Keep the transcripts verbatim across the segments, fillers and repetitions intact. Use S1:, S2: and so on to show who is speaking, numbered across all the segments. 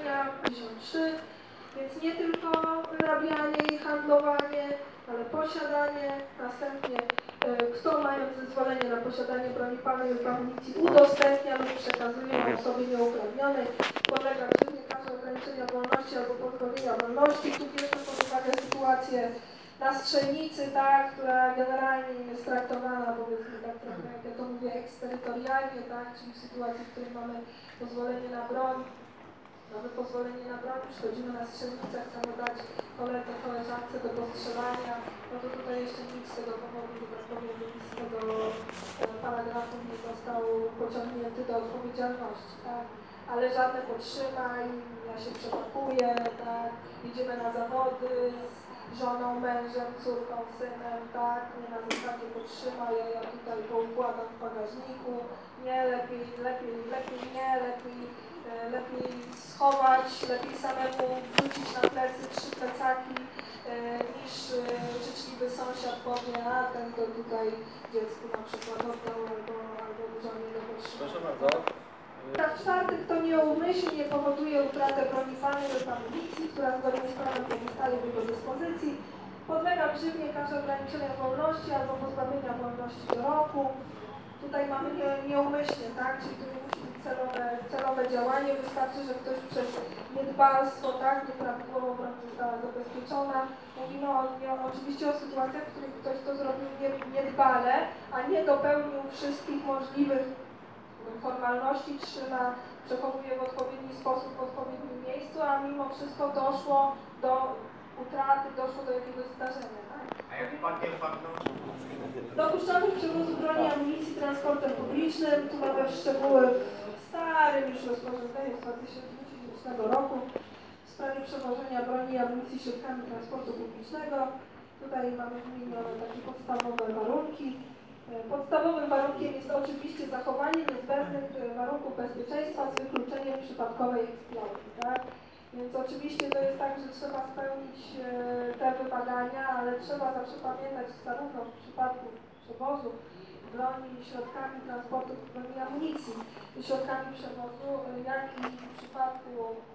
S1: pozwolenia, pięćdziesiąt trzy, więc nie tylko wyrabianie i handlowanie, ale posiadanie, następnie kto mając zezwolenie na posiadanie broni palnej lub amunicji udostępnia lub przekazuje ją osobie nieuprawnionej, podlega grzywnie karze ograniczenia wolności albo pozbawienia wolności. Tu bierzmy pod uwagę sytuację na strzelnicy, tak, która generalnie jest traktowana, powiedzmy tak trochę, jak ja to mówię, eksterytorialnie, tak, czyli w sytuacji, w której mamy pozwolenie na broń, mamy pozwolenie na broń, przychodzimy na strzelnicę, chcemy dać koledze, koleżance do postrzelania, no to tutaj jeszcze nic z tego powodu, że tak powiem, nic z tego paragrafu nie został pociągnięty do odpowiedzialności, tak? Ale żadne potrzymaj, ja się przepakuję, tak? Idziemy na zawody z żoną, mężem, córką, synem, tak? Nie na zasadzie potrzymaj, ja, ja tutaj poukładam w bagażniku, nie, lepiej, lepiej, lepiej nie, lepiej lepiej schować, lepiej samemu wrzucić na plecy trzy plecaki, e, niż e, życzliwy sąsiad powie, a ten to tutaj dziecku na przykład oddał albo, albo żonie do potrzeby.
S2: Proszę bardzo.
S1: Paragraf czwarty, kto nieumyślnie powoduje utratę broni palnej lub amunicji, która zgodnie z prawem pozostaje w jego dyspozycji, podlega grzywnie karze ograniczenia wolności albo pozbawienia wolności do roku. Tutaj mamy nie, nieumyślnie, tak? Czyli tu nie musi być celowe, celowe działanie, wystarczy, że ktoś przez niedbalstwo, tak, nieprawidłowo broń została zabezpieczona. Mówimy o, o, oczywiście o sytuacjach, w których ktoś to zrobił niedbale, a nie dopełnił wszystkich możliwych formalności, trzyma, przechowuje w odpowiedni sposób, w odpowiednim miejscu, a mimo wszystko doszło do utraty, doszło do jakiegoś zdarzenia, tak?
S2: A jak pakiet pachną?
S1: Dopuszczalność przewozu broni i amunicji transportem publicznym. Tu mamy szczegóły w starym już rozporządzeniu z dwa tysiące dziesiątego roku w sprawie przewożenia broni i amunicji środkami transportu publicznego. Tutaj mamy wymienione takie podstawowe warunki. Podstawowym warunkiem jest oczywiście zachowanie niezbędnych warunków bezpieczeństwa z wykluczeniem przypadkowej eksplozji, tak? Więc oczywiście to jest tak, że trzeba spełnić e, te wymagania, ale trzeba zawsze pamiętać zarówno w przypadku przewozu broni, środkami transportu, broni i amunicji, środkami przewozu, jak i w przypadku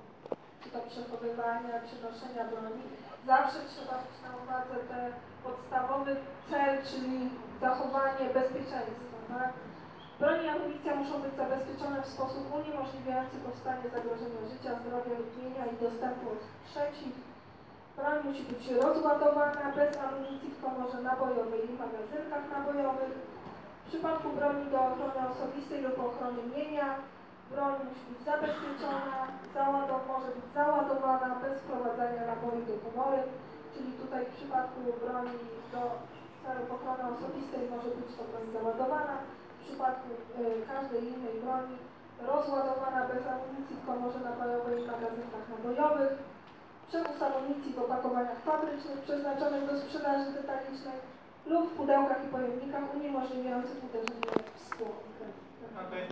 S1: czy to przechowywania, przenoszenia broni, zawsze trzeba mieć na uwadze ten podstawowy cel, czyli zachowanie bezpieczeństwa, tak? Broń i amunicja muszą być zabezpieczone w sposób uniemożliwiający powstanie zagrożenia życia, zdrowia lub mienia i dostępu od trzecich. Broń musi być rozładowana bez amunicji w komorze nabojowej i magazynkach nabojowych. W przypadku broni do ochrony osobistej lub ochrony mienia, broń musi być zabezpieczona, załadow może być załadowana bez wprowadzania naboi do komory, czyli tutaj w przypadku broni do celów ochrony osobistej może być to broń załadowana. W przypadku y, każdej innej broni rozładowana bez amunicji w komorze nabojowej i magazynkach nabojowych, przewóz amunicji w opakowaniach fabrycznych przeznaczonych do sprzedaży detalicznej lub w pudełkach i pojemnikach uniemożliwiających uderzenie w szkło.
S2: No to jest